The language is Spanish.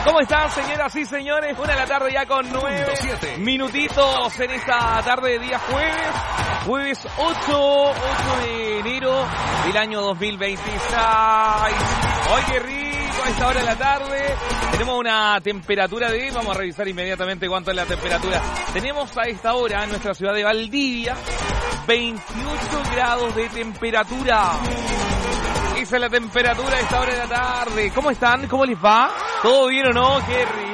¿Cómo están, señoras y señores? 1 de la tarde ya con 9 minutitos en esta tarde de día jueves 8 de enero del año 2026. ¡Ay, qué rico! A esta hora de la tarde tenemos una temperatura vamos a revisar inmediatamente cuánto es la temperatura. Tenemos a esta hora en nuestra ciudad de Valdivia 28 grados de temperatura. Esa es la temperatura a esta hora de la tarde. ¿Cómo están? ¿Cómo les va? ¿Todo bien o no? ¡Qué rico!